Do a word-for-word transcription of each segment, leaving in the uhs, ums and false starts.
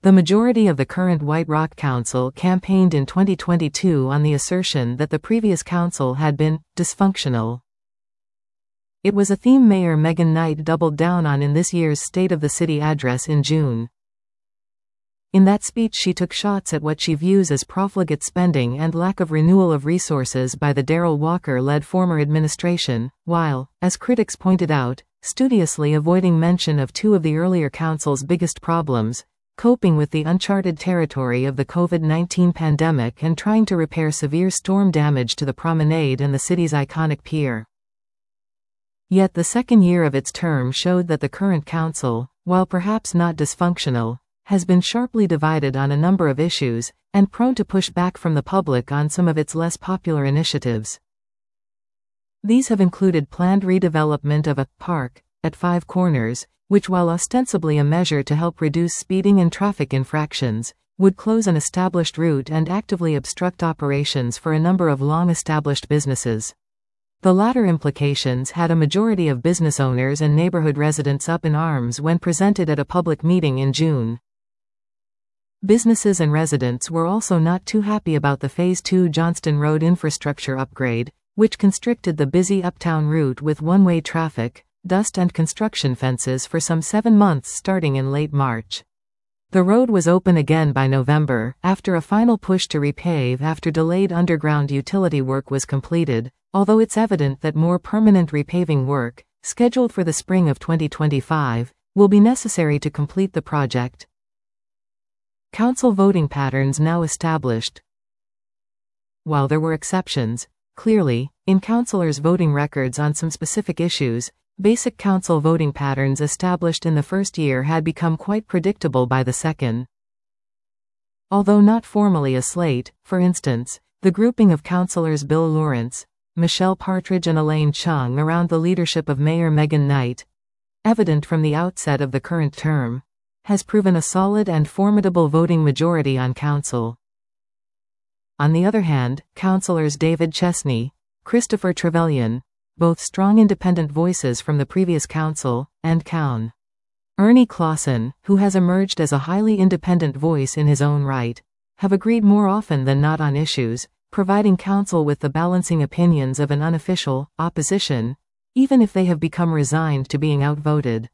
The majority of the current White Rock Council campaigned in twenty twenty-two on the assertion that the previous council had been dysfunctional. It was a theme Mayor Megan Knight doubled down on in this year's State of the City address in June. In that speech, she took shots at what she views as profligate spending and lack of renewal of resources by the Darrell Walker-led former administration, while, as critics pointed out, studiously avoiding mention of two of the earlier council's biggest problems: coping with the uncharted territory of the COVID nineteen pandemic and trying to repair severe storm damage to the promenade and the city's iconic pier. Yet the second year of its term showed that the current council, while perhaps not dysfunctional, has been sharply divided on a number of issues, and prone to push back from the public on some of its less popular initiatives. These have included planned redevelopment of a park at Five Corners, which, while ostensibly a measure to help reduce speeding and traffic infractions, would close an established route and actively obstruct operations for a number of long-established businesses. The latter implications had a majority of business owners and neighborhood residents up in arms when presented at a public meeting in June. Businesses and residents were also not too happy about the Phase two Johnston Road infrastructure upgrade, which constricted the busy uptown route with one-way traffic, dust and construction fences for some seven months starting in late March. The road was open again by November, after a final push to repave after delayed underground utility work was completed, although it's evident that more permanent repaving work, scheduled for the spring of twenty twenty-five, will be necessary to complete the project. Council voting patterns now established. While there were exceptions, clearly, in councilors' voting records on some specific issues, basic council voting patterns established in the first year had become quite predictable by the second. Although not formally a slate, for instance, the grouping of councilors Bill Lawrence, Michelle Partridge and Elaine Chung around the leadership of Mayor Megan Knight, evident from the outset of the current term, has proven a solid and formidable voting majority on council. On the other hand, councilors David Chesney, Christopher Trevelyan, both strong independent voices from the previous council, and Cown. Ernie Clausen, who has emerged as a highly independent voice in his own right, have agreed more often than not on issues, providing council with the balancing opinions of an unofficial opposition, even if they have become resigned to being outvoted.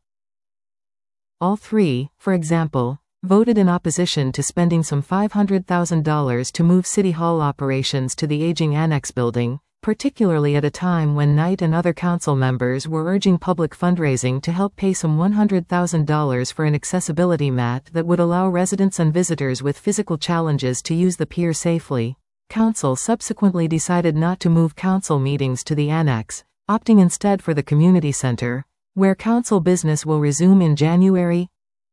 All three, for example, voted in opposition to spending some five hundred thousand dollars to move City Hall operations to the aging Annex building, particularly at a time when Knight and other council members were urging public fundraising to help pay some one hundred thousand dollars for an accessibility mat that would allow residents and visitors with physical challenges to use the pier safely. Council subsequently decided not to move council meetings to the Annex, opting instead for the community center, where council business will resume in January.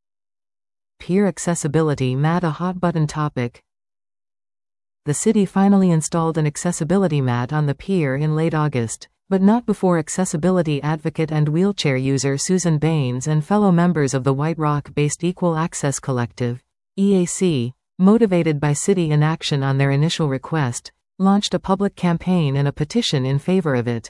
Pier accessibility mat, a hot-button topic. The city finally installed an accessibility mat on the pier in late August, but not before accessibility advocate and wheelchair user Susan Baines and fellow members of the White Rock-based Equal Access Collective, E A C, motivated by city inaction on their initial request, launched a public campaign and a petition in favor of it.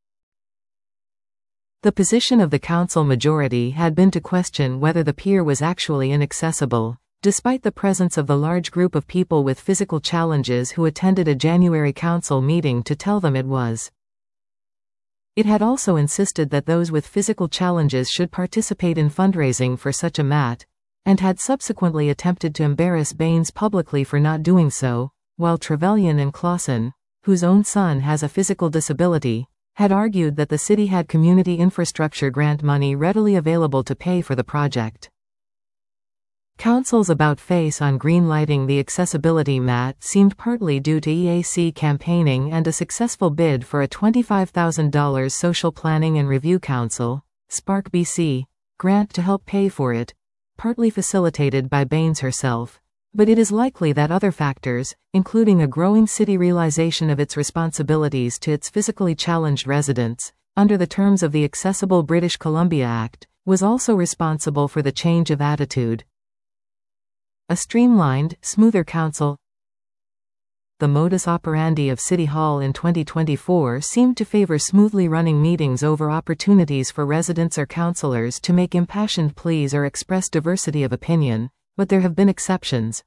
The position of the council majority had been to question whether the pier was actually inaccessible, despite the presence of the large group of people with physical challenges who attended a January council meeting to tell them it was. It had also insisted that those with physical challenges should participate in fundraising for such a mat, and had subsequently attempted to embarrass Baines publicly for not doing so, while Trevelyan and Clausen, whose own son has a physical disability, had argued that the city had community infrastructure grant money readily available to pay for the project. Council's about-face on green-lighting the accessibility mat seemed partly due to E A C campaigning and a successful bid for a twenty-five thousand dollars Social Planning and Review Council, Spark B C, grant to help pay for it, partly facilitated by Baines herself, but it is likely that other factors, including a growing city realization of its responsibilities to its physically challenged residents, under the terms of the Accessible British Columbia Act, was also responsible for the change of attitude. A streamlined, smoother council. The modus operandi of City Hall in twenty twenty-four seemed to favor smoothly running meetings over opportunities for residents or councilors to make impassioned pleas or express diversity of opinion, but there have been exceptions.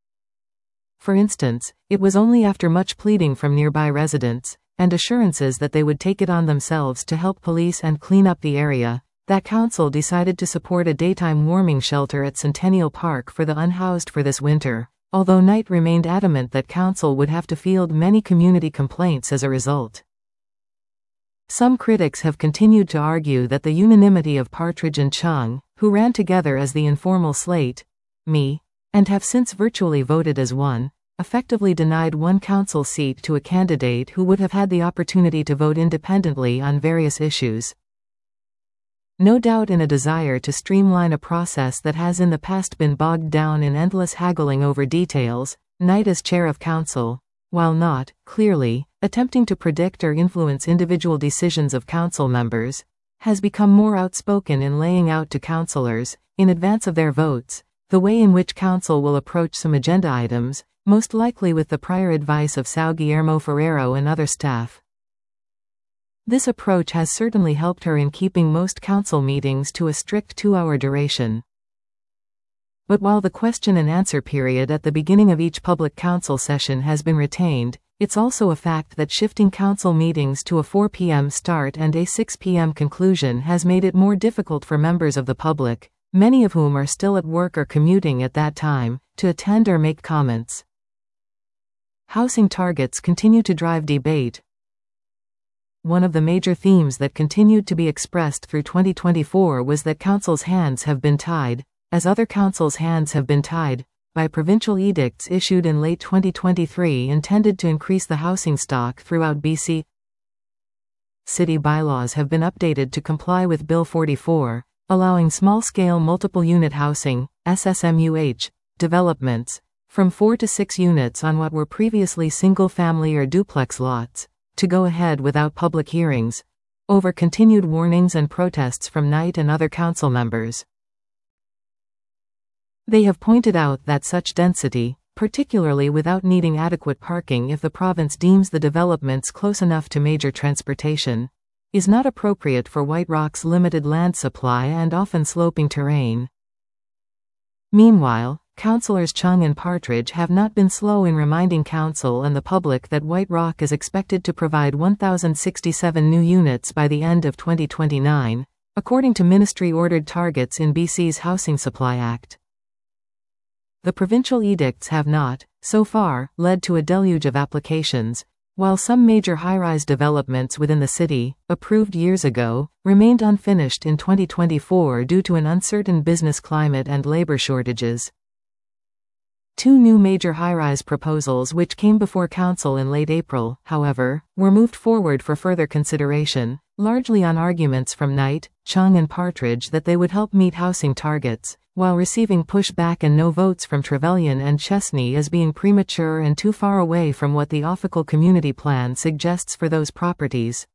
For instance, it was only after much pleading from nearby residents, and assurances that they would take it on themselves to help police and clean up the area, that council decided to support a daytime warming shelter at Centennial Park for the unhoused for this winter, although Knight remained adamant that council would have to field many community complaints as a result. Some critics have continued to argue that the unanimity of Partridge and Chung, who ran together as the informal slate, me, and have since virtually voted as one, effectively denied one council seat to a candidate who would have had the opportunity to vote independently on various issues. No doubt in a desire to streamline a process that has in the past been bogged down in endless haggling over details, Knight as chair of council, while not, clearly, attempting to predict or influence individual decisions of council members, has become more outspoken in laying out to councillors, in advance of their votes, the way in which council will approach some agenda items, most likely with the prior advice of São Guilherme Ferreiro and other staff. This approach has certainly helped her in keeping most council meetings to a strict two-hour duration. But while the question and answer period at the beginning of each public council session has been retained, it's also a fact that shifting council meetings to a four p m start and a six p m conclusion has made it more difficult for members of the public, many of whom are still at work or commuting at that time, to attend or make comments. Housing targets continue to drive debate. One of the major themes that continued to be expressed through twenty twenty-four was that council's hands have been tied, as other councils' hands have been tied, by provincial edicts issued in late twenty twenty-three intended to increase the housing stock throughout B C. City bylaws have been updated to comply with Bill forty-four, allowing small-scale multiple-unit housing, S S M U H, developments, from four to six units on what were previously single-family or duplex lots, to go ahead without public hearings, over continued warnings and protests from Knight and other council members. They have pointed out that such density, particularly without needing adequate parking if the province deems the developments close enough to major transportation, is not appropriate for White Rock's limited land supply and often sloping terrain. Meanwhile, Councillors Chung and Partridge have not been slow in reminding council and the public that White Rock is expected to provide one thousand sixty-seven new units by the end of twenty twenty-nine, according to ministry-ordered targets in B C's Housing Supply Act. The provincial edicts have not, so far, led to a deluge of applications, while some major high-rise developments within the city, approved years ago, remained unfinished in twenty twenty-four due to an uncertain business climate and labor shortages. Two new major high-rise proposals which came before council in late April, however, were moved forward for further consideration, largely on arguments from Knight, Chung and Partridge that they would help meet housing targets, while receiving pushback and no votes from Trevelyan and Chesney as being premature and too far away from what the Official Community Plan suggests for those properties.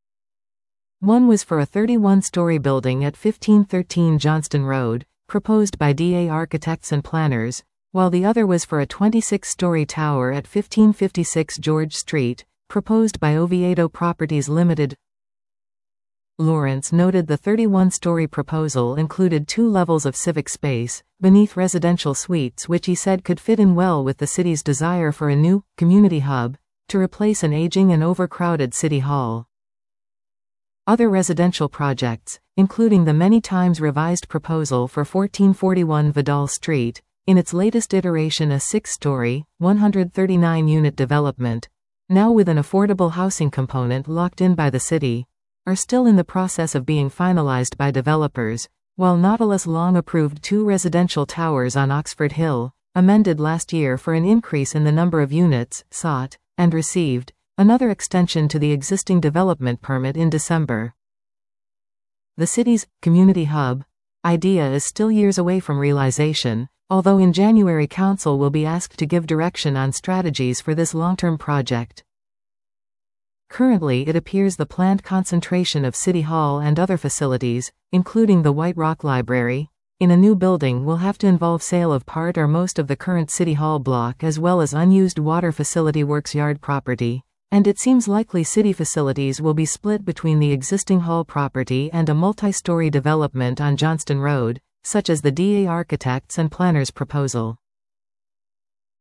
One was for a thirty-one-story building at fifteen thirteen Johnston Road, proposed by D A Architects and Planners, while the other was for a twenty-six-story tower at fifteen fifty-six George Street, proposed by Oviedo Properties Limited. Lawrence noted the thirty-one-story proposal included two levels of civic space, beneath residential suites which he said could fit in well with the city's desire for a new, community hub, to replace an aging and overcrowded city hall. Other residential projects, including the many times revised proposal for fourteen forty-one Vidal Street, in its latest iteration a six-story, one hundred thirty-nine unit development, now with an affordable housing component locked in by the city, are still in the process of being finalized by developers, while Nautilus long approved two residential towers on Oxford Hill, amended last year for an increase in the number of units sought, and received, another extension to the existing development permit in December. The city's community hub idea is still years away from realization, although in January council will be asked to give direction on strategies for this long-term project. Currently it appears the planned concentration of City Hall and other facilities, including the White Rock Library, in a new building will have to involve sale of part or most of the current City Hall block as well as unused water facility works yard property, and it seems likely city facilities will be split between the existing hall property and a multi-story development on Johnston Road, such as the D A architect's and planner's proposal.